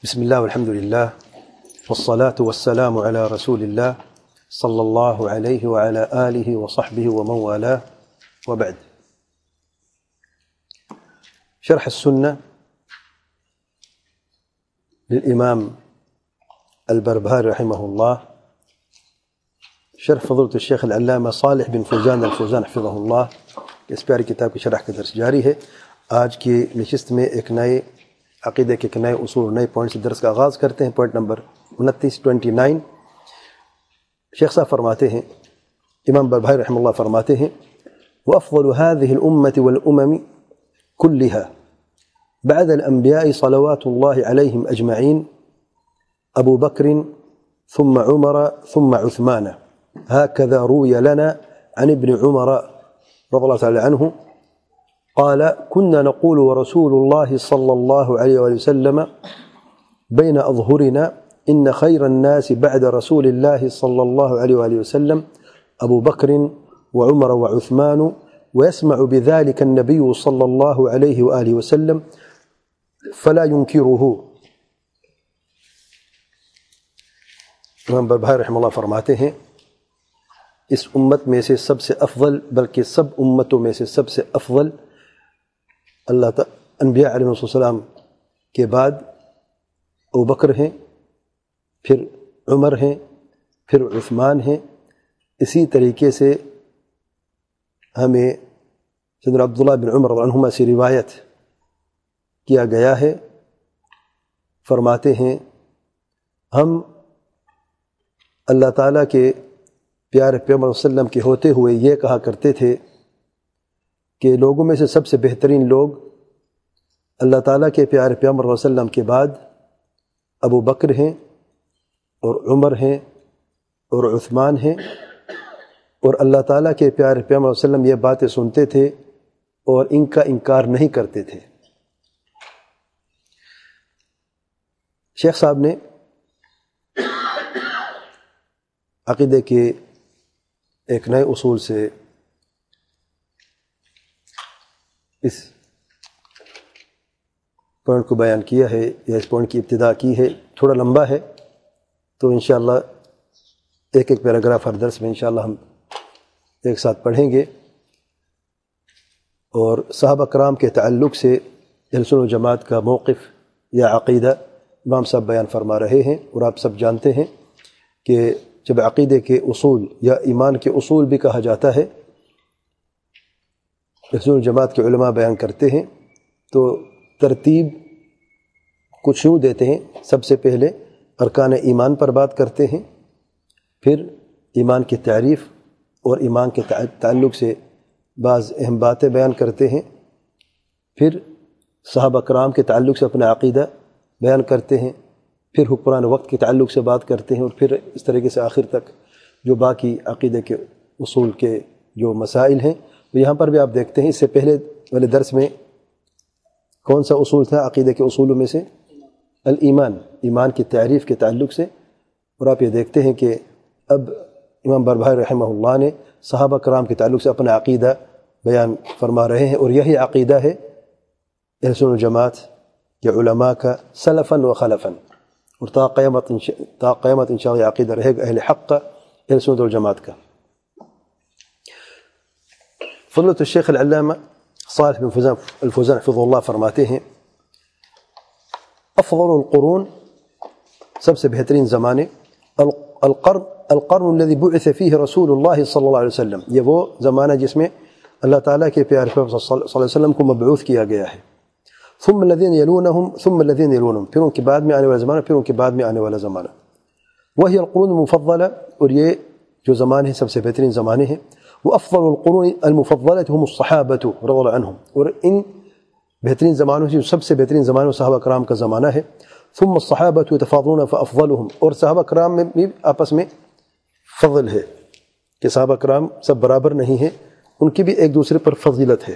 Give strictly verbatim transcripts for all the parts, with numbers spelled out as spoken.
بسم الله والحمد لله والصلاة والسلام على رسول الله صلى الله عليه وعلى آله وصحبه ومن والاه وبعد. شرح السنة للإمام البربهاري رحمه الله، شرح فضيلة الشيخ العلامہ صالح بن فوزان الفوزان حفظہ اللہ. اس پیاری کتاب کی شرح کا درس جاری ہے. آج کی نشست میں ایک نئے عقیدے کے ایک نئے اصول اور نئے پوائنٹ سے درس کا آغاز کرتے ہیں. پوائنٹ نمبر انتیس ٹوینٹی نائن. شیخ صاحب فرماتے ہیں، امام بربہاری رحمہ اللہ فرماتے ہیں، وأفضل هذه الأمة والأمم كلها بعد الأنبياء صلوات الله عليهم أجمعين أبو بكر ثم عمر ثم عثمان. هكذا روي لنا عن ابن عمر رضي الله تعالى عنه قال: كنا نقول ورسول الله صلى الله عليه وسلم بين أظهرنا إن خير الناس بعد رسول الله صلى الله عليه وسلم أبو بكر وعمر وعثمان، ويسمع بذلك النبي صلى الله عليه وآله وسلم فلا ينكره. امام بربہاری رحمہ اللہ فرماتے ہیں، اس امت میں سے سب سے افضل، بلکہ سب امتوں میں سے سب سے افضل اللہ تعالی انبیاء علیہ السلام کے بعد ابو بکر ہیں، پھر عمر ہیں، پھر عثمان ہیں. اسی طریقے سے ہمیں سیدنا عبداللہ بن عمر رضی اللہ عنہما سے روایت کیا گیا ہے. فرماتے ہیں، ہم اللہ تعالیٰ کے پیارے پیغمبر صلی اللہ علیہ وسلم کے ہوتے ہوئے یہ کہا کرتے تھے کہ لوگوں میں سے سب سے بہترین لوگ اللہ تعالیٰ کے پیارے پیغمبر صلی اللہ علیہ وسلم کے بعد ابو بکر ہیں اور عمر ہیں اور عثمان ہیں. اور اللہ تعالیٰ کے پیارے پیغمبر صلی اللہ علیہ وسلم یہ باتیں سنتے تھے اور ان کا انکار نہیں کرتے تھے. شیخ صاحب نے عقیدے کے ایک نئے اصول سے اس پوائنٹ کو بیان کیا ہے، یا اس پوائنٹ کی ابتدا کی ہے. تھوڑا لمبا ہے تو انشاءاللہ ایک ایک پیراگراف ہر درس میں انشاءاللہ ہم ایک ساتھ پڑھیں گے. اور صحابہ کرام کے تعلق سے اہل سنت و جماعت کا موقف یا عقیدہ امام صاحب بیان فرما رہے ہیں. اور آپ سب جانتے ہیں کہ جب عقیدے کے اصول یا ایمان کے اصول بھی کہا جاتا ہے، اہل سنت و جماعت کے علماء بیان کرتے ہیں تو ترتیب کچھ یوں دیتے ہیں. سب سے پہلے ارکان ایمان پر بات کرتے ہیں، پھر ایمان کی تعریف اور ایمان کے تعلق سے بعض اہم باتیں بیان کرتے ہیں، پھر صحابہ کرام کے تعلق سے اپنا عقیدہ بیان کرتے ہیں، پھر حکمران وقت کے تعلق سے بات کرتے ہیں، اور پھر اس طریقے سے آخر تک جو باقی عقیدے کے اصول کے جو مسائل ہیں وہ یہاں پر بھی آپ دیکھتے ہیں. اس سے پہلے والے درس میں کون سا اصول تھا عقیدے کے اصولوں میں سے؟ الایمان، ایمان کی تعریف کے تعلق سے. اور آپ یہ دیکھتے ہیں کہ اب امام بربہاری رحمہ اللہ نے صحابہ کرام کے تعلق سے اپنا عقیدہ بیان فرما رہے ہیں، اور یہی عقیدہ ہے اہل سنت و جماعت کے علماء کا سلفاً و خلفاً. اور تا قیامت تا قیامت انشاءاللہ یہ عقیدہ رہے گا اہل حق کا، اہل سنت و جماعت کا. فضیلۃ الشیخ العلامہ صالح بن فوزان الفوزان حفظہ اللہ فرماتے ہیں، افضل القرون، سب سے بہترین زمانے، القرن القرن الذي بعث فيه رسول اللہ صلی اللہ علیہ وسلم، یہ وہ زمانہ جس میں اللہ تعالیٰ کے پیارے پیغمبر صلی اللہ علیہ وسلم کو مبعوث کیا گیا ہے. ثم الذين يلونهم ثم الذين يلونهم، پھر ان کے بعد میں آنے والا زمانہ، پھر ان کے بعد میں آنے والا زمانہ. وہی القرون المفضلہ، اور یہ جو زمانے ہیں سب سے بہترین زمانے ہیں. وافضل القرون المفضلة هم الصحابة رضي الله عنهم، اور ان بہترین زمانوں سے سب سے بہترین زمانہ صحابہ کرام کا زمانہ ہے. ثم الصحابة يتفاضلون فافضلهم، اور صحابہ کرام میں بھی آپس میں فضل ہے کہ صحابہ کرام سب برابر نہیں ہیں، ان کی بھی ایک دوسرے پر فضیلت ہے.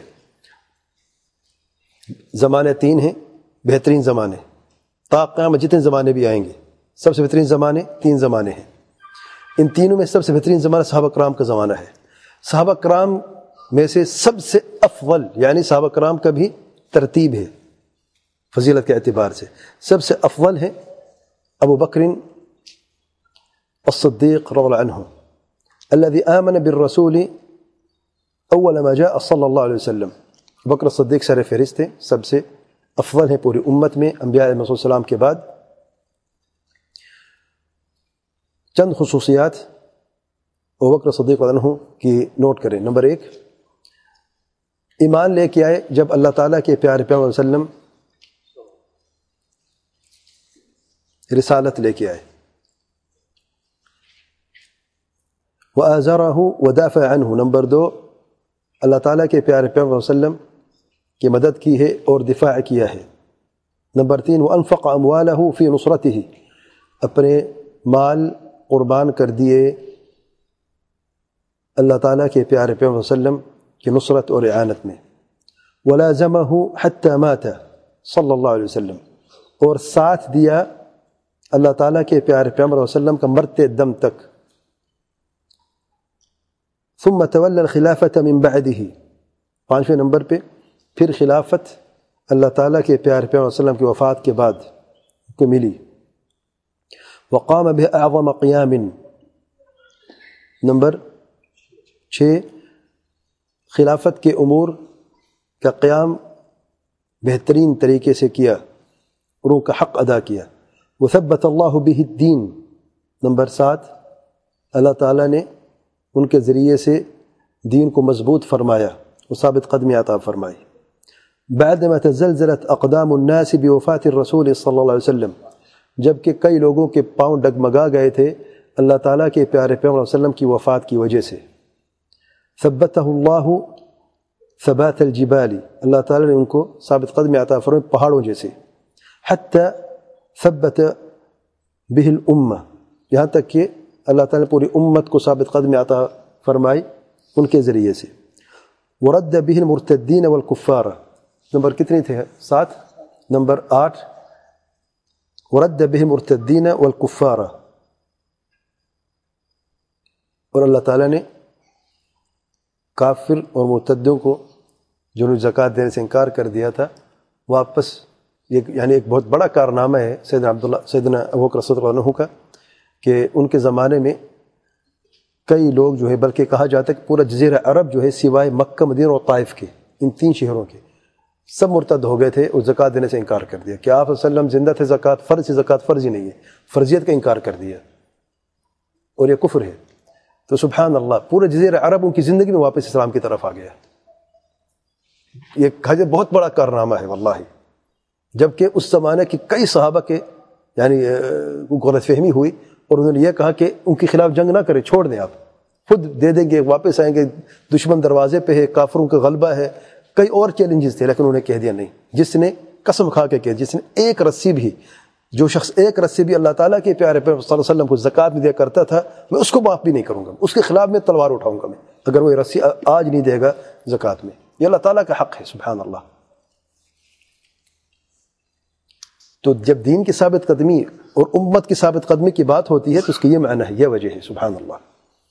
زمانے تین ہیں بہترین زمانے، تا قیامت جتنے زمانے بھی آئیں گے سب سے بہترین زمانے تین زمانے ہیں. ان تینوں میں سب سے بہترین زمانہ صحابہ کرام کا زمانہ ہے. صحابہ کرام میں سے سب سے افضل، یعنی صحابہ کرام کا بھی ترتیب ہے فضیلت کے اعتبار سے سب سے افضل ہیں ابو بکر الصدیق رضی اللہ عنہ الذي آمن بالرسول اول ما جاء صلی اللہ علیہ وسلم. بکر الصدیق سر فہرست ہیں، سب سے افضل ہیں پوری امت میں انبیاء علیہ السلام کے بعد. چند خصوصیات ابو بکر صدیق رضی اللہ عنہ کی نوٹ کریں. نمبر ایک، ایمان لے کے آئے جب اللہ تعالیٰ کے پیارے پیغمبر صلی اللہ علیہ وسلم رسالت لے کے آئے. وَآزَرَهُ وَدَافَعَ عَنْهُ. نمبر دو، اللہ تعالیٰ کے پیارے پیغمبر صلی اللہ علیہ وسلم کی مدد کی ہے اور دفاع کیا ہے. نمبر تین، وَأَنفَقَ أَمْوَالَهُ فِي نُصْرَتِهِ. اپنے مال قربان کر دیے اللہ تعالیٰ کے پیارے پیغمبر صلی اللہ علیہ وسلم کی نصرت اور اعانت میں. وَلَازَمَهُ حَتَّى مَاتَ صلی اللہ علیہ وسلم. اور ساتھ دیا اللہ تعالیٰ کے پیارے پیغمبر صلی اللہ علیہ وسلم کا مرتے دم تک. ثم تولى الخلافة من بعده. پانچویں نمبر پہ پھر خلافت اللہ تعالیٰ کے پیارے پیغمبر صلی اللہ علیہ وسلم کی وفات کے بعد کو ملی. وقام بأعظم قیام. نمبر چھ، خلافت کے امور کا قیام بہترین طریقے سے کیا اور ان کا حق ادا کیا. وثبت اللہ به الدین. نمبر سات، اللہ تعالیٰ نے ان کے ذریعے سے دین کو مضبوط فرمایا اور ثابت قدمی عطا فرمائی. بعدما تزلزلت اقدام الناس بوفات الرسول صلی اللہ علیہ وسلم. جبکہ کئی لوگوں کے پاؤں ڈگمگا گئے تھے اللہ تعالیٰ کے پیارے پیغمبر صلی اللہ علیہ وسلم کی وفات کی وجہ سے. ثبتہ اللہ ثبات الجبال. اللہ تعالیٰ نے ان کو ثابت قدمی عطا فرمائی پہاڑوں جیسے. حتی ثبت به الامہ. یہاں تک کہ اللہ تعالیٰ نے پوری امت کو ثابت قدمی عطا فرمائی ان کے ذریعے سے. ورد به المرتدین والکفار. نمبر کتنی تھے؟ سات. نمبر آٹھ، ورد به المرتدین والکفار. اور اللہ تعالیٰ نے کافر اور مرتدوں کو جنہوں نے زکوٰۃ دینے سے انکار کر دیا تھا واپس، یعنی ایک بہت بڑا کارنامہ ہے سیدنا عبداللہ سیدنا ابو بکر صدیق رضی اللہ عنہ کا کہ ان کے زمانے میں کئی لوگ جو ہے، بلکہ کہا جاتا ہے کہ پورا جزیرہ عرب جو ہے سوائے مکہ، مدینہ اور طائف کے، ان تین شہروں کے سب مرتد ہو گئے تھے اور زکوٰۃ دینے سے انکار کر دیا کہ آپ صلی اللہ علیہ وسلم زندہ تھے، زکوٰۃ فرض سے زکوٰۃ فرض ہی نہیں ہے، فرضیت کا انکار کر دیا اور یہ کفر ہے. تو سبحان اللہ، پورے جزیرہ عرب ان کی زندگی میں واپس اسلام کی طرف آ گیا. یہ کہا بہت بڑا کارنامہ ہے واللہ. جبکہ اس زمانے کے کئی صحابہ کے یعنی غلط فہمی ہوئی اور انہوں نے یہ کہا کہ ان کے خلاف جنگ نہ کرے، چھوڑ دیں، آپ خود دے دیں گے، واپس آئیں گے، دشمن دروازے پہ ہے، کافروں کا غلبہ ہے. کئی اور چیلنجز تھے لیکن انہوں نے کہہ دیا نہیں. جس نے قسم کھا کے کہا، جس نے ایک رسی بھی، جو شخص ایک رسی بھی اللہ تعالیٰ کے پیارے پیغمبر صلی اللہ علیہ وسلم کو زکوٰۃ میں دیا کرتا تھا، میں اس کو معاف بھی نہیں کروں گا، اس کے خلاف میں تلوار اٹھاؤں گا میں، اگر وہ رسی آج نہیں دے گا زکوٰۃ میں. یہ اللہ تعالیٰ کا حق ہے، سبحان اللہ. تو جب دین کی ثابت قدمی اور امت کی ثابت قدمی کی بات ہوتی ہے تو اس کی یہ معنی ہے، یہ وجہ ہے، سبحان اللہ.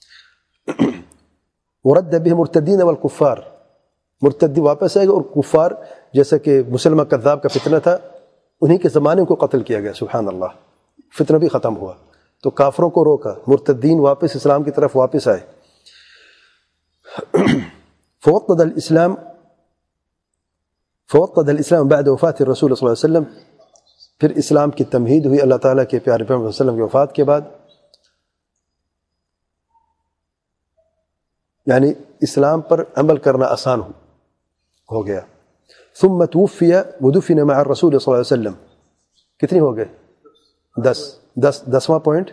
ورد به مرتدین والکفار. مرتدی واپس آئے گا اور کفار، جیسا کہ مسلمہ کذاب کا فتنہ تھا، انہی کے زمانے کو قتل کیا گیا، سبحان اللہ. فتنہ بھی ختم ہوا تو کافروں کو روکا، مرتدین واپس اسلام کی طرف واپس آئے. فوطد الاسلام فوطد الاسلام بعد وفات الرسول صلی اللہ علیہ وسلم. پھر اسلام کی تمہید ہوئی اللہ تعالیٰ کے پیارے پیغمبر صلی اللہ علیہ وسلم کی وفات کے بعد. یعنی اسلام پر عمل کرنا آسان ہو گیا. ثم توفی ودفن مع الرسول صلی اللہ علیہ وسلم. کتنی ہو گئے؟ دس دس دسواں پوائنٹ.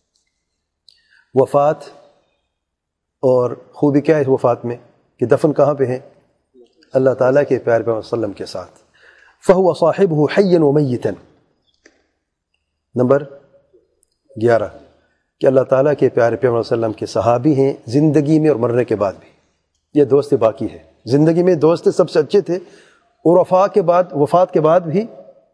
وفات اور خوبی کیا ہے اس وفات میں کہ دفن کہاں پہ ہے؟ اللہ تعالیٰ کے پیارے پیغمبر صلی اللہ علیہ وسلم کے ساتھ. فهو صاحبه حیا ومیتا. نمبر گیارہ کہ اللہ تعالیٰ کے پیارے پیغمبر صلی اللہ علیہ وسلم کے صحابی ہیں زندگی میں اور مرنے کے بعد بھی. یہ دوست باقی ہے. زندگی میں دوست سب سے اچھے تھے اور وفات کے بعد وفات کے بعد بھی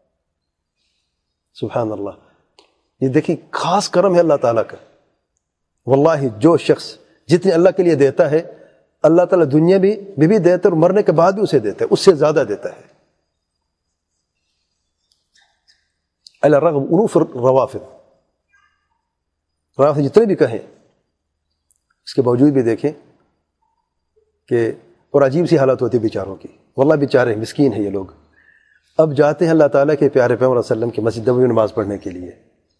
سبحان اللہ. یہ دیکھیں خاص کرم ہے اللہ تعالیٰ کا. واللہ جو شخص جتنے اللہ کے لیے دیتا ہے اللہ تعالیٰ دنیا بھی بھی, بھی دیتا ہے اور مرنے کے بعد بھی اسے دیتا ہے، اس سے زیادہ دیتا ہے. علی الرغم انوف الروافض، روافض جتنے بھی کہیں اس کے باوجود بھی دیکھیں کہ اور عجیب سی حالت ہوتی ہے بیچاروں کی، واللہ بیچارے مسکین ہیں یہ لوگ. اب جاتے ہیں اللہ تعالیٰ کے پیارے پیغمبر صلی اللہ علیہ وسلم کی مسجد نبوی میں نماز پڑھنے کے لیے،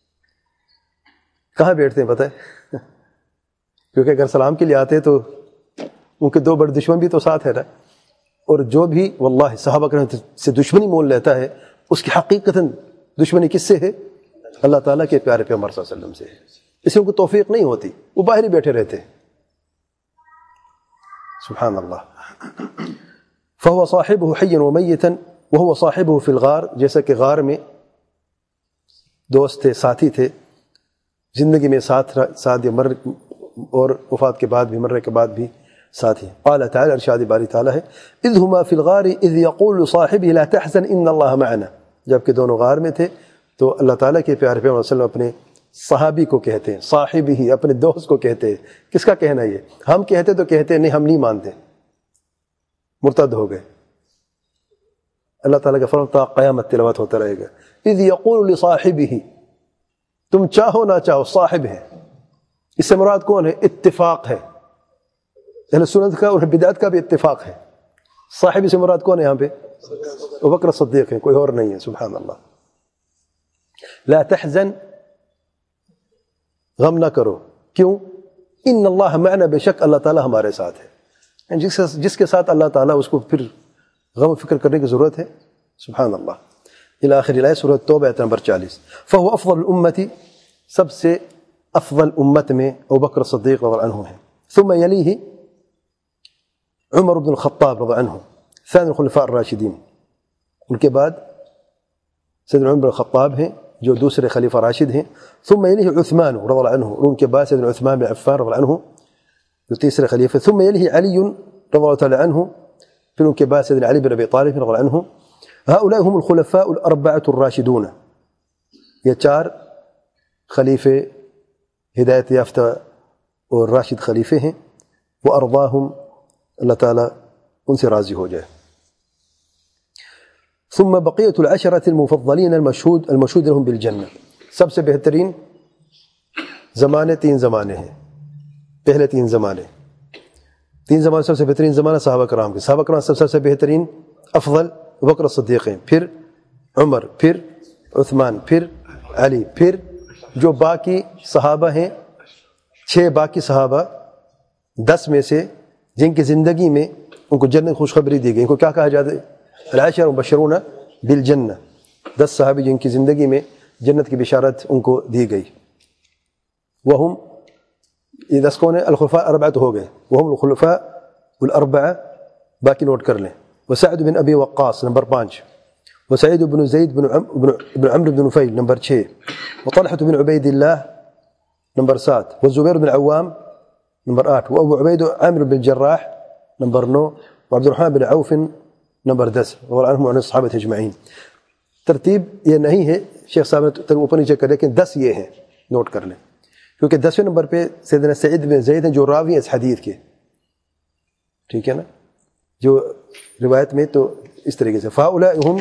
کہاں بیٹھتے ہیں پتہ ہے؟ کیونکہ اگر سلام کے لیے آتے تو ان کے دو بڑے دشمن بھی تو ساتھ ہے نا، اور جو بھی واللہ صحابہ کرام سے دشمنی مول لیتا ہے اس کی حقیقتاً دشمنی کس سے ہے؟ اللہ تعالیٰ کے پیارے پیغمبر صلی اللہ علیہ وسلم سے ہے. اس سے ان کو توفیق نہیں ہوتی، وہ باہر ہی بیٹھے رہتے. سبحان اللہ. فهو صاحبه حيا وميتا وهو صاحبه في الغار، جیسا کہ غار میں دوست تھے، ساتھی تھے، زندگی میں ساتھ ساتھ مر اور وفات کے بعد بھی، مرنے کے بعد بھی ساتھی. قال تعالی، ارشاد باری تعالی ہے، اذ هما في الغار اذ يقول لصاحبه لا تحزن ان الله معنا، جب کہ دونوں غار میں تھے تو اللہ تعالیٰ کے پیارے پیغمبر صلی اللہ علیہ وسلم اپنے صحابی کو کہتے ہیں، صاحب ہی اپنے دوست کو کہتے ہیں. کس کا کہنا یہ؟ ہم کہتے تو کہتے ہیں نہیں، ہم نہیں مانتے، مرتد ہو گئے. اللہ تعالیٰ کا فرمان تا قیامت تلاوت ہوتا رہے گا. اذ یقول لصاحبہ، تم چاہو نہ چاہو صاحب ہے. اس سے مراد کون ہے؟ اتفاق ہے. اہل سنت کا اور بدعت کا بھی اتفاق ہے. صاحب سے مراد کون ہے یہاں پہ؟ ابوبکر صدیق ہے، کوئی اور نہیں ہے. سبحان اللہ. لا تحزن، غم نہ کرو. کیوں؟ ان اللہ معنا، بے شک اللہ تعالیٰ ہمارے ساتھ ہے. جس جس کے ساتھ اللہ تعالیٰ، اس کو پھر غم و فکر کرنے کی ضرورت ہے. سبحان اللہ. الى آخر الآیت، سورۃ توبہ آیت نمبر چالیس. فهو افضل الامتی، سب سے افضل امت میں ابوبکر صدیق رضی اللہ عنہ ہے. ثم یلیہ عمر بن الخطاب رضی اللہ عنہ، ثانی الخلفاء الراشدین. ان کے بعد سیدنا عمر بن الخطاب ہیں جو دوسرے خلیفہ راشد ہیں. ثم یلیہ عثمان رضی اللہ عنہ، ان کے بعد سیدنا عثمان بن عفان رضی اللہ عنہ جو تیسرے خلیفہ. ثم یلیہ علی رضی اللہ تعالی عنہ، پھر ان کے بعد سیدنا علی بن ابی طالب رضی اللہ عنہ. هؤلاء هم الخلفاء الاربعة الراشدون، یہ چار خلیفے ہدایت یافتہ اور راشد خلیفے ہیں. وارضاهم، اللہ تعالیٰ ان سے راضی ہو جائے. ثم بقية العشرة المفضلين المشهود المشهود لهم بالجنة، سب سے بہترین زمانے تین زمانے ہیں. پہلے تین زمانے تین زمانے سب سے بہترین زمانہ صحابہ کرام کے. صحابہ کرام سب سے بہترین افضل ابوبکر صدیق ہیں، پھر عمر، پھر عثمان، پھر علی، پھر جو باقی صحابہ ہیں چھ باقی صحابہ دس میں سے جن کی زندگی میں ان کو جنت خوشخبری دی گئی. ان کو کیا کہا جاتا ہے؟ العشر مبشرون بالجنہ، دس صحابی جن کی زندگی میں جنت کی بشارت ان کو دی گئی. وہم، یہ دس کون ہیں؟ الخلفاء اربعۃ ہو گئے. وہم الخلفاء الاربعہ، باقی نوٹ کر لیں. وسعد بن ابی وقاص نمبر پانچ، وسعید بن زید بن بن عمرو بن نفیل نمبر چھ، وطلحة بن عبید اللہ نمبر سات، والزبیر بن عوام نمبر آٹھ، وابو عبید عامر بن جراح نمبر نو، وعبد الرحمن بن عوف نمبر دس، اور عنہم عن الصحابہ اجمعین. ترتیب یہ نہیں ہے، شیخ صاحب نے اوپر نیچے کر، لیکن دس یہ ہیں، نوٹ کر لیں. کیونکہ دسویں نمبر پہ سیدنا سعید بن زید ہیں جو راوی ہیں اس حدیث کے. ٹھیک ہے نا، جو روایت میں تو اس طریقے سے فاؤلاء هم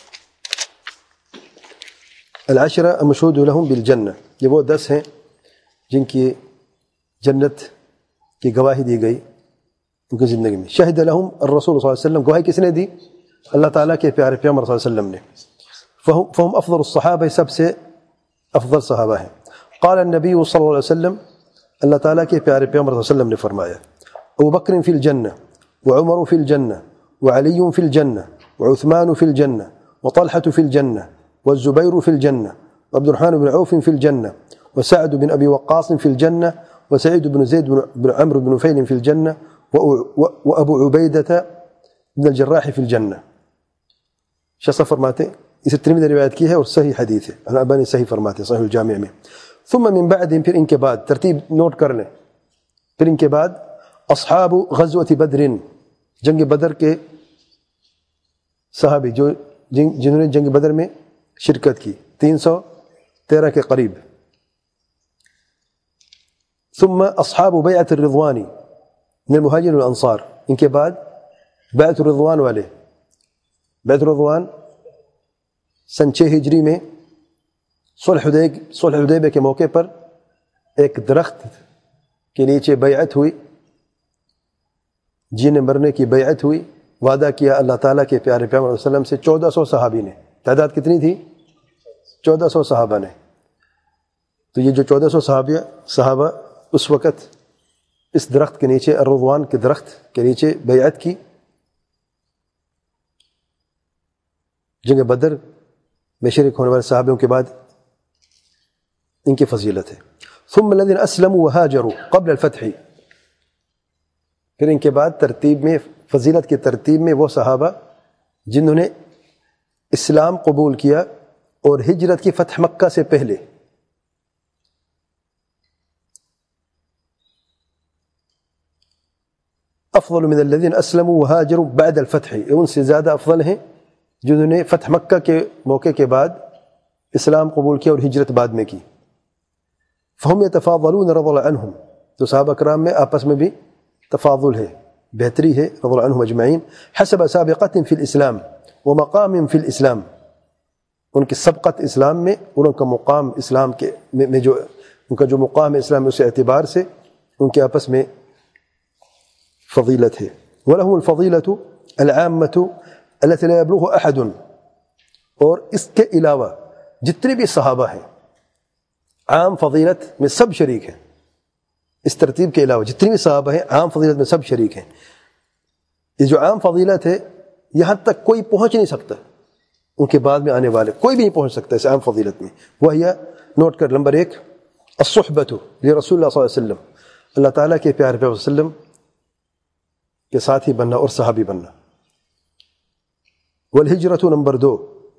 العشرہ المشہود لهم بالجنہ، یہ وہ دس ہیں جن کی جنت کی گواہی دی گئی ان کی زندگی میں. شہد لهم الرسول صلی اللہ علیہ وسلم، گواہی کس نے دی؟ اللہ تعالیٰ کے پیارے پیغمبر صلی اللہ علیہ وسلم نے. فهم افضل الصحابہ، سب سے افضل صحابہ ہیں. قال النبی صلی اللہ علیہ وسلم، اللہ تعالیٰ کے پیارے پیغمبر صلی اللہ علیہ وسلم نے فرمایا، ابو بکر فی الجنہ، وعمر فی الجنہ، وعلی فی الجنہ، وعثمان فی الجنہ، وطلحة فی الجنہ، والزبیر فی الجنہ، وعبد الرحمن بن عوف فی الجنہ، وسعد بن ابی وقاص فی الجنہ، وسعید بن زید بن عمرو بن نفیل فی الجنہ، وابو عبیدہ بن الجراح فی الجنہ. شخص فرماتے ہیں، اسے ترمذی نے روایت کی ہے اور صحیح حدیث ہے، البانی صحیح فرماتے ہیں صحیح الجامع میں. ثم من بعدهم، پھر ان کے بعد، ترتیب نوٹ کر لیں، پھر ان کے بعد اصحاب غزوۃ بدر، جنگ بدر کے صحابی جو جن جنہوں نے جنگ بدر میں شرکت کی، تین سو تیرہ کے قریب. ثم اصحاب بیعۃ الرضوان من المہاجرین والانصار، ان کے بعد بیعۃ الرضوان والے. بیعۃ الرضوان سن چھ ہجری میں صلح حدیبیہ کے موقع پر ایک درخت کے نیچے بیعت ہوئی، جینے مرنے کی بیعت ہوئی، وعدہ کیا اللہ تعالیٰ کے پیارے پیغمبر صلی اللہ علیہ وسلم سے چودہ سو صحابی نے. تعداد کتنی تھی؟ چودہ سو صحابہ نے. تو یہ جو چودہ سو صحابہ صحابہ اس وقت اس درخت کے نیچے، الرضوان کے درخت کے نیچے بیعت کی. جنگ بدر میں شریک ہونے والے صحابیوں کے بعد ان کی فضیلت ہے. ثم الذين اسلموا وهاجروا قبل الفتح، پھر ان کے بعد ترتیب میں، فضیلت کی ترتیب میں، وہ صحابہ جنہوں نے اسلام قبول کیا اور ہجرت کی فتح مکہ سے پہلے. افضل من الذين اسلموا وهاجروا بعد الفتح، ان سے زیادہ افضل ہیں جنہوں نے فتح مکہ کے موقع کے بعد اسلام قبول کیا اور ہجرت بعد میں کی. فهم يتفاضلون رضي الله عنهم، تو صحابہ کرام میں آپس میں بھی تفاضل ہے، بہتری ہے رضی اللہ عنہم اجمعین. حسب سابقت فی الاسلام ومقام فی الاسلام، ان کی سبقت اسلام میں اور ان کا مقام اسلام کے میں جو ان کا جو مقام اسلام میں اس اعتبار سے ان کے آپس میں فضیلت ہے. ولهم الفضیلة العامة التي لا يبلغها احد، اور اس کے علاوہ جتنے بھی صحابہ ہیں عام فضیلت میں سب شریک ہیں. اس ترتیب کے علاوہ جتنی بھی صحابہ ہیں عام فضیلت میں سب شریک ہیں. یہ جو عام فضیلت ہے یہاں تک کوئی پہنچ نہیں سکتا، ان کے بعد میں آنے والے کوئی بھی نہیں پہنچ سکتا اس عام فضیلت میں. وہی نوٹ کر نمبر ایک، الصحبۃ لرسول اللہ صلی اللہ علیہ وسلم، اللہ تعالیٰ کے پیارے پیغمبر صلی اللہ علیہ وسلم کے ساتھی بننا اور صحابی بننا. والہجرۃ نمبر دو،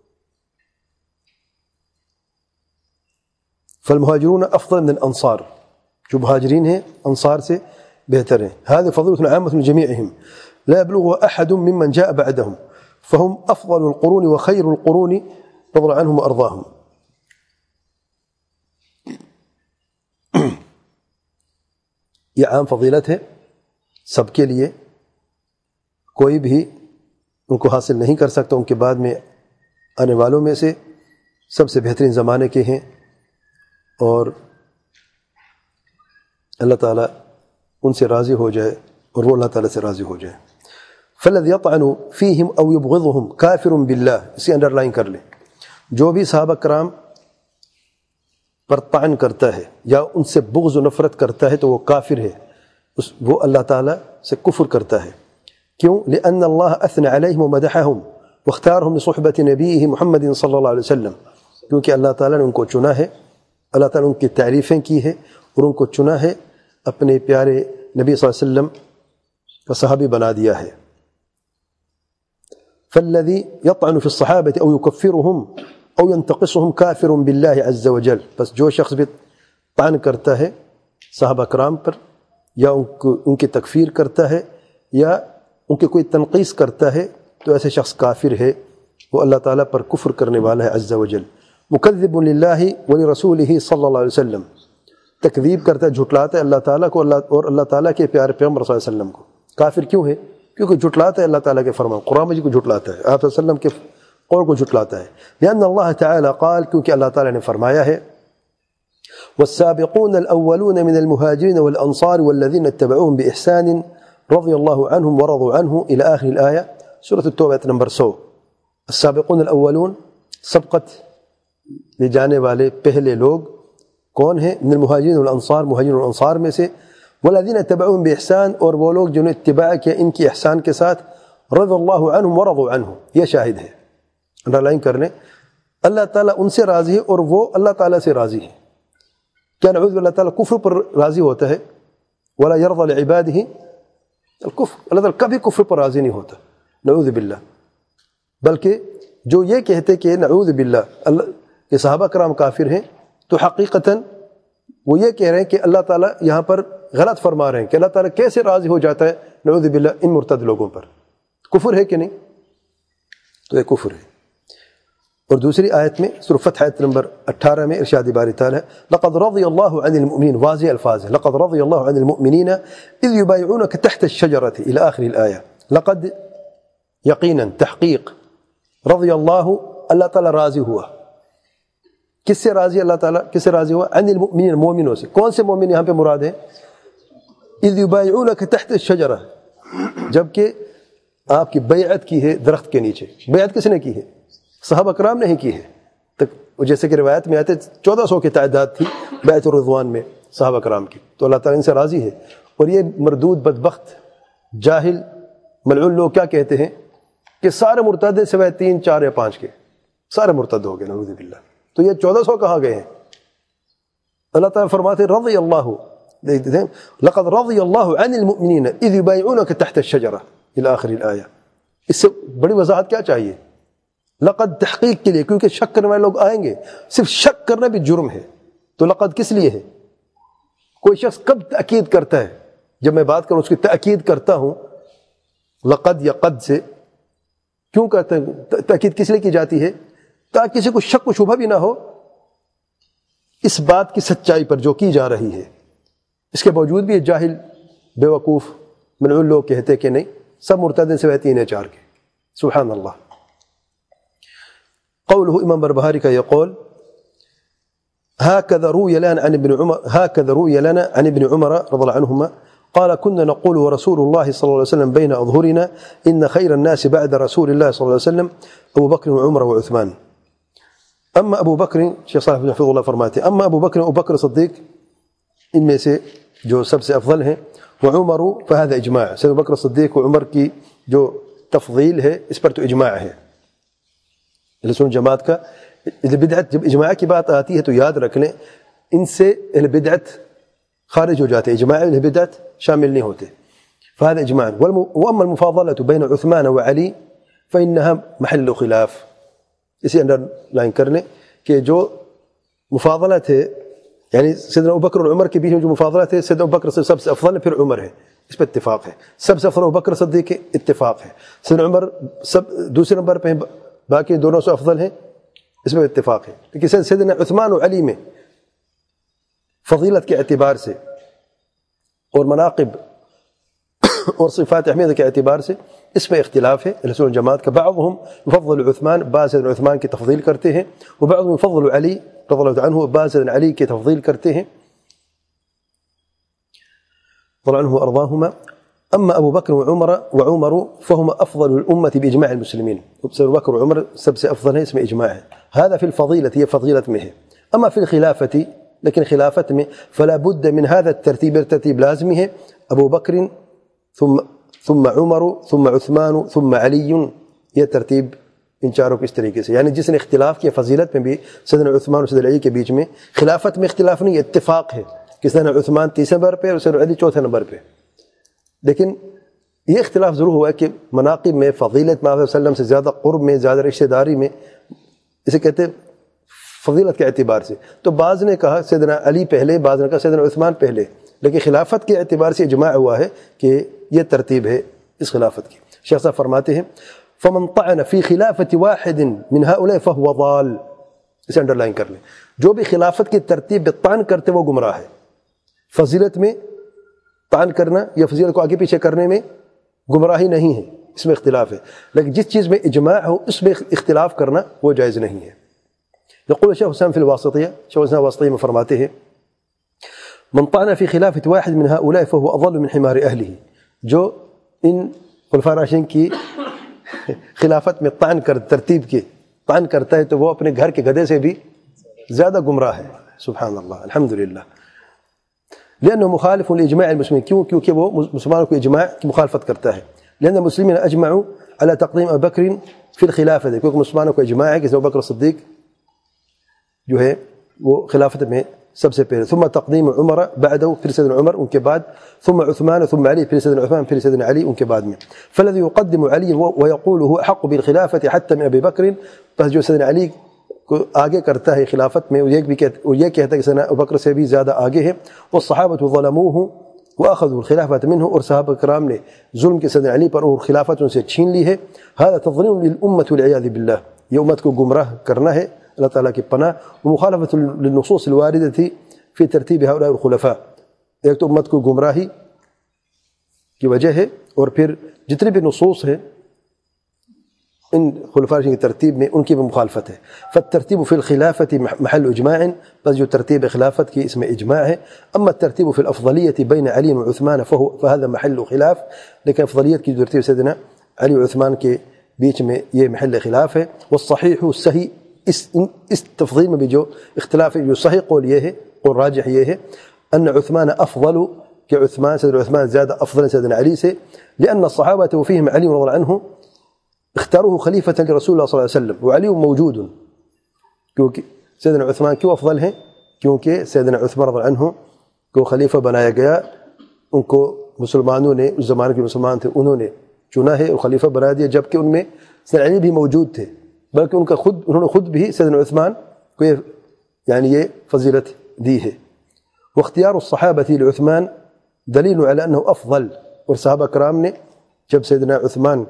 فالمہاجرون افضل من الانصار، جو مہاجرین ہیں انصار سے بہتر ہیں. هذه فضيلة عامة لجميعهم لا يبلغها أحد ممن جاء بعدهم فهم أفضل القرون وخير القرون رضي الله عنهم وأرضاهم. یہ عام فضیلت ہے سب کے لیے، کوئی بھی ان کو حاصل نہیں کر سکتا. ان کے بعد میں آنے والوں میں سے سب سے بہترین زمانے کے ہیں، اور اللہ تعالیٰ ان سے راضی ہو جائے اور وہ اللہ تعالیٰ سے راضی ہو جائے. فَالَّذِي يَطْعَنُ فِيهِمْ أَوْ يُبْغِضُهُمْ كَافِرٌ بِاللَّهِ، اسی انڈر لائن کر لیں. جو بھی صحابہ کرام پر طعن کرتا ہے یا ان سے بغض و نفرت کرتا ہے تو وہ کافر ہے، اس وہ اللہ تعالیٰ سے کفر کرتا ہے. کیوں؟ لأن اللہ اثنى علیہم ومدحہم واختارہم لصحبۃ نبیہ محمد صلی اللہ علیہ وسلم، کیونکہ اللہ تعالیٰ نے ان کو چنا ہے، اللہ تعالیٰ نے ان کی تعریفیں کی ہے اور ان کو چنا ہے، اپنے پیارے نبی صلی اللہ علیہ وسلم کا صحابی بنا دیا ہے. فالذی یطعن فی الصحابۃ او یکفرهم او ینتقصهم کافر باللہ عز وجل، بس جو شخص بھی طعن کرتا ہے صحابہ کرام پر یا ان کو ان کی تکفیر کرتا ہے یا ان کی کوئی تنقیص کرتا ہے تو ایسے شخص کافر ہے، وہ اللہ تعالیٰ پر کفر کرنے والا ہے عز وجل. مکذب للہ ولرسولہ صلی اللہ علیہ وسلم، تکذیب کرتا ہے، جھٹلاتا ہے اللہ تعالیٰ کو اور اللہ تعالیٰ کے پیارے پیغمبر صلی اللہ علیہ وسلم کو. کافر کیوں ہے؟ کیونکہ جھٹلاتا ہے اللہ تعالیٰ کے فرمان، قرآن مجید کو جھٹلاتا ہے، آپ صلی اللہ علیہ وسلم کے قول کو جھٹلاتا ہے. لأن اللہ تعالیٰ قال، کیونکہ اللہ تعالیٰ نے فرمایا ہے والسابقون الاولون من المهاجرين والانصار والذين اتبعوهم باحسان رضي الله عنهم ورضوا عنه الى اخر الايه، سورۃ التوبہ نمبر سو. السابقون الاولون، سبقت لے جانے والے پہلے لوگ کون ہیں؟ من المہاجرین والانصار، مہاجرین والانصار میں سے. والذین اتبعوهم باحسان، اور وہ لوگ جنہوں نے اتباع کیا ان کی احسان کے ساتھ. رضی اللہ عنہم ورضوا عنہ، یہ شاہد ہے، انڈر لائن کرنے، اللہ تعالیٰ ان سے راضی ہے اور وہ اللہ تعالیٰ سے راضی ہے. کیا نعوذ باللہ تعالیٰ کفر پر راضی ہوتا ہے؟ ولا یرضى لعباده الکفر، اللہ تعالیٰ کبھی کفر پر راضی نہیں ہوتا، نعوذ باللہ. بلکہ جو یہ کہتے کہ نعوذ باللہ اللہ کہ صحابہ کرام کافر ہیں، تو حقیقتاً وہ یہ کہہ رہے ہیں کہ اللہ تعالیٰ یہاں پر غلط فرما رہے ہیں کہ اللہ تعالیٰ کیسے راضی ہو جاتا ہے نعوذ باللہ ان مرتد لوگوں پر. کفر ہے کہ نہیں؟ تو یہ کفر ہے. اور دوسری آیت میں سورۃ فتح آیت نمبر اٹھارہ میں ارشاد باری تعالیٰ لقد رضی اللہ عن المؤمنین، واضح الفاظ ہے، لقد رضی اللہ عن المؤمنین اذ یبایعونک تحت الشجرۃ الی آخر الآیہ. لقد، یقیناً، تحقیق، رضی اللہ، اللہ تعالیٰ راضی ہوا کس سے راضی اللہ تعالیٰ کس سے راضی ہوا؟ عن المؤمنین، مومنوں سے. کون سے مومن یہاں پہ مراد ہیں؟ اذ یبایعونک تحت الشجرہ، جبکہ آپ کی بیعت کی ہے درخت کے نیچے. بیعت کس نے کی ہے؟ صحابہ کرام نے ہی کی ہے. جیسے کہ روایت میں آتے چودہ سو کی تعداد تھی بیعت الرضوان میں صحابہ کرام کی، تو اللہ تعالیٰ ان سے راضی ہے. اور یہ مردود بدبخت جاہل ملعون لوگ کیا کہتے ہیں کہ سارے مرتد ہیں سوائے تین چار یا پانچ کے، سارے مرتد ہو گئے نعوذ باللہ. تو یہ چودہ سو کہاں گئے ہیں؟ اللہ تعالیٰ فرماتے رضی اللہ دیکھتے ہیں لقد رضی اللہ عن المؤمنین اذ یبایعونک تحت الشجرہ الی آخر الآیہ. اس سے بڑی وضاحت کیا چاہیے؟ لقد تحقیق کے لیے، کیونکہ شک کرنے والے لوگ آئیں گے. صرف شک کرنا بھی جرم ہے، تو لقد کس لیے ہے؟ کوئی شخص کب تأکید کرتا ہے؟ جب میں بات کروں اس کی تأکید کرتا ہوں لقد یا قد سے، کیوں کرتے ہیں؟ تأکید کس لیے کی جاتی ہے؟ تاکہ کسی کو شک و شبہ بھی نہ ہو اس بات کی سچائی پر جو کی جا رہی ہے. اس کے باوجود بھی یہ جاہل بے وقوف ملعون لوگ کہتے کہ نہیں سب مرتد سے تین یا چار کے. سبحان اللہ. قوله امام بربہاری کا یہ قول هكذا روي لنا عن ابن عمر هكذا روي لنا عن ابن عمر رضي الله عنهما قال كنا نقول ورسول الله صلى الله عليه وسلم بين أظهرنا إن خير الناس بعد رسول الله صلى الله عليه وسلم أبو بكر وعمر وعثمان. أما أبو بكر شيخ صالح بن حفظ الله فرماته أما أبو بكر أبو بكر الصديق إن میں سے جو سب سے افضل ہیں، وعمر فهذا إجماع، سيد أبو بكر الصديق وعمر کی جو تفضیل ہے اس پر تو اجماع ہے. اہل سنت جماعت کا اہل بدعت جب اجماع کی بات آتی ہے تو یاد رکھ لیں ان سے اہل بدعت خارج ہو جاتے، اجماع اہل بدعت شامل نہیں ہوتے. فهذا اجماع. واما المفاضله بين عثمان وعلي فانها محل خلاف. اسے انڈر لائن کر لیں کہ جو مفاضلت ہے یعنی سیدنا ابوبکر اور عمر کے بیچ میں جو مفاضلت ہے، سیدنا ابوبکر سب سے افضل پھر عمر ہے، اس پہ اتفاق ہے. سب سے افضل ابوبکر صدیق ہے، اتفاق ہے. سیدنا عمر سب دوسرے نمبر پہ ہیں، باقی دونوں سے افضل ہیں، اس میں اتفاق ہے. لیکن سیدنا عثمان و علی میں فضیلت کے اعتبار سے اور مناقب اور صفات احمد کے اعتبار سے اس میں اختلاف ہے. اہل سنت جماعت کا بعضهم يفضل عثمان، بعض سیدنا عثمان کی تفضیل کرتے ہیں، وبعضهم يفضل علی رضی اللہ عنہ، بعض سیدنا علی کی تفضیل کرتے ہیں رضی اللہ عنہ وارضاهما. اما ابو بکر وعمر وعمر فهم افضل الامه باجماع المسلمين. ابو بکر وعمر سب سے افضل ہیں، اس میں اجماع ہے. هذا في الفضيله، هي فضيلت میں ہے. اما في الخلافه، لیکن خلافت میں فلا بد من هذا الترتیب، ترتیب لازمی ہے. ابو بکر ثم ثم عمر ثم عثمان ثم علی، یہ ترتیب ان چاروں کو اس طریقے سے. یعنی جس نے اختلاف کیا فضیلت میں بھی سیدنا عثمان اور سیدنا علی کے بیچ میں، خلافت میں اختلاف نہیں، اتفاق ہے کہ سیدنا عثمان تیسرے نمبر پہ اور سیدنا علی چوتھے نمبر پہ. لیکن یہ اختلاف ضرور ہوا ہے کہ مناقب میں فضیلت میں آپ صلی اللہ علیہ وسلم سے زیادہ قرب میں، زیادہ رشتہ داری میں، اسے کہتے فضیلت کے اعتبار سے. تو بعض نے کہا سیدنا علی پہلے، بعض نے کہا سیدنا عثمان پہلے، لیکن خلافت کے اعتبار سے اجماع ہوا ہے کہ یہ ترتیب ہے اس خلافت کی. شیخ صاحب فرماتے ہیں فمن طعن فی خلافت واحد من هؤلاء فهو ضال. اسے انڈر لائن کر لیں، جو بھی خلافت کی ترتیب پہ طعن کرتے وہ گمراہ ہے. فضیلت میں طعن کرنا یا فضیلت کو آگے پیچھے کرنے میں گمراہی نہیں ہے، اس میں اختلاف ہے. لیکن جس چیز میں اجماع ہو اس میں اختلاف کرنا وہ جائز نہیں ہے. يقول شيخ الإسلام في الواسطية، شيخ الإسلام الواسطية میں فرماتے ہیں من طعن في خلافة واحد من هؤلاء فهو أضل من حمار أهله. جو ان خلفاء راشدین کی خلافت میں طعن کر ترتیب کے طعن کرتا ہے تو وہ اپنے گھر کے گدھے سے بھی زیادہ گمراہ ہے. سبحان اللہ، الحمدللہ. لأنه مخالف لإجماع المسلمين، کیوں؟ کیونکہ وہ مسلمانوں کو اجماع کی مخالفت کرتا ہے. لأن المسلمين أجمعوا على تقديم أبي بكر في الخلافة، کیونکہ مسلمانوں کو اجماع ہے کہ ابو بکر صدیق جو ہے وہ خلافت میں سب سے پہلے. ثم تقدیم عمر بعده، پھر سیدنا عمر ان کے بعد. ثم عثمان ثم علی، پھر سیدنا عثمان پھر سیدنا علی ان کے بعد میں. فالذي يقدم علي ويقول هو احق بالخلافه حتى من ابي بكر، پس جو سیدنا علی کو آگے کرتا ہے خلافت میں، یہ بھی کہتا اور یہ کہتا ہے کہ سیدنا ابو بکر سے بھی زیادہ آگے ہے. والصحابه ظلموه واخذوا الخلافه منه، اور صحابہ کرام نے ظلم کے سیدنا علی پر اور خلافت ان سے چھین لی ہے. هذا تظلم للامه والعياذ بالله، یہ امت کو گمراہ کرنا ہے اللہ تعالیٰ کی پناہ. ومخالفت للنصوص الواردة فی ترتیب هؤلاء الخلفاء، ایک تو امت کو گمراہی کی وجہ ہے، اور پھر جتنے بھی نصوص ہیں ان خلفاء الراشدین کی ترتیب میں ان کی بھی مخالفت ہے. فالترتیب فی الخلافت محل اجماع، بس جو ترتیب خلافت کی اس میں اجماع ہے. اما الترتیب فی الافضلیت بین علی و عثمان فهذا محل خلاف، لیکن افضلیت کی جو ترتیب سیدنا علی و عثمان کے بیچ میں یہ محل خلاف ہے. والصحیح صحیح اس اس تفضیل میں بھی جو اختلاف ہے، جو صحیح قول یہ ہے، قول راجح یہ ہے ان عثمان افضل، کہ عثمان سیدنا عثمان زیادہ افضل سیدنا علی سے. لأن الصحابة وفيهم علي رضي الله عنه اختاروه خلیفة لرسول اللہ صلی اللہ علیہ وسلم وعلی موجود. کیونکہ سیدنا عثمان کیوں افضل ہیں؟ کیونکہ سیدنا عثمان رضی اللہ عنہ کو خلیفہ بنایا گیا، ان کو مسلمانوں نے، اس زمانے کے مسلمان تھے انہوں نے چنا ہے اور خلیفہ بنا دیا، جبکہ ان میں سیدنا علی بھی موجود تھے، بلکہ ان کا خود انہوں نے خود بھی سیدنا عثمان کو یہ یعنی یہ فضیلت دی ہے. واختیار الصحابة لعثمان دلیل علی انه افضل، اور صحابہ کرام نے جب سیدنا عثمان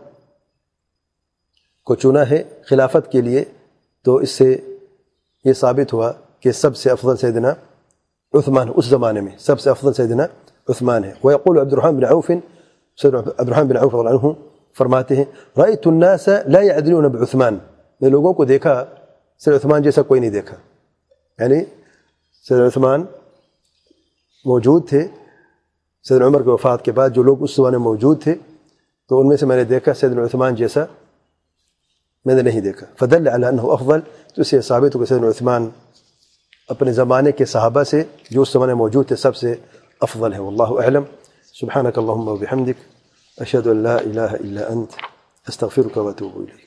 کو چنا ہے خلافت کے لیے تو اس سے یہ ثابت ہوا کہ سب سے افضل سیدنا عثمان، اس زمانے میں سب سے افضل سیدنا عثمان ہے. ويقول عبد الرحمن بن عوف، سیدنا عبد الرحمن بن عوف رضی اللہ عنہ فرماتے ہیں رأيت الناس لا يعدلون بعثمان، میں لوگوں کو دیکھا سیدنا عثمان جیسا کوئی نہیں دیکھا. یعنی سیدنا عثمان موجود تھے، سیدنا عمر کی وفات کے بعد جو لوگ اس زمانے میں موجود تھے تو ان میں سے میں نے دیکھا سیدنا عثمان جیسا میں نے نہیں دیکھا. فدل علی انہ افضل، تو اس سے ثابت ہو کہ سیدنا عثمان اپنے زمانے کے صحابہ سے جو اس زمانے موجود تھے سب سے افضل ہے. واللہ اعلم. سبحانک اللہم و بحمدک، اشہد ان لا الہ الا انت، استغفرک و اتوب الیک.